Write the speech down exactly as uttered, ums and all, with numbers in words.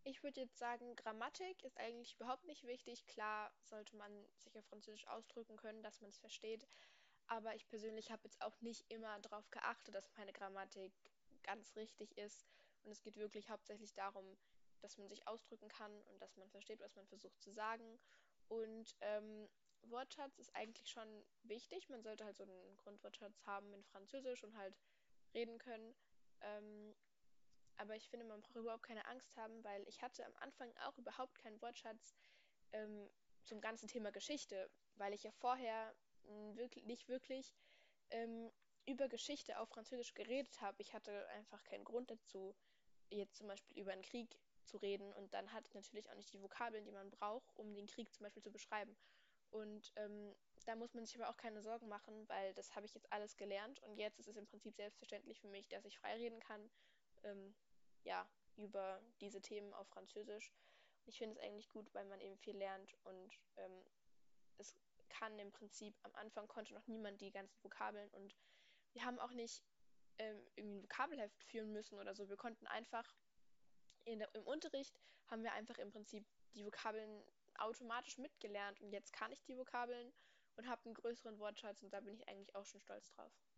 Ich würde jetzt sagen, Grammatik ist eigentlich überhaupt nicht wichtig. Klar sollte man sich auf Französisch ausdrücken können, dass man es versteht. Aber ich persönlich habe jetzt auch nicht immer darauf geachtet, dass meine Grammatik ganz richtig ist. Und es geht wirklich hauptsächlich darum, dass man sich ausdrücken kann und dass man versteht, was man versucht zu sagen. Und ähm, Wortschatz ist eigentlich schon wichtig. Man sollte halt so einen Grundwortschatz haben in Französisch und halt reden können. Ähm, aber ich finde, man braucht überhaupt keine Angst haben, weil ich hatte am Anfang auch überhaupt keinen Wortschatz ähm, zum ganzen Thema Geschichte, weil ich ja vorher mh, wirklich, nicht wirklich ähm, über Geschichte auf Französisch geredet habe. Ich hatte einfach keinen Grund dazu, jetzt zum Beispiel über einen Krieg zu reden. Und dann hatte ich natürlich auch nicht die Vokabeln, die man braucht, um den Krieg zum Beispiel zu beschreiben. Und ähm, da muss man sich aber auch keine Sorgen machen, weil das habe ich jetzt alles gelernt und jetzt ist es im Prinzip selbstverständlich für mich, dass ich frei reden kann, ähm, ja, über diese Themen auf Französisch. Und ich finde es eigentlich gut, weil man eben viel lernt und ähm, es kann im Prinzip, am Anfang konnte noch niemand die ganzen Vokabeln und wir haben auch nicht ähm, irgendwie ein Vokabelheft führen müssen oder so. Wir konnten einfach in der, im Unterricht haben wir einfach im Prinzip die Vokabeln automatisch mitgelernt und jetzt kann ich die Vokabeln und habe einen größeren Wortschatz und da bin ich eigentlich auch schon stolz drauf.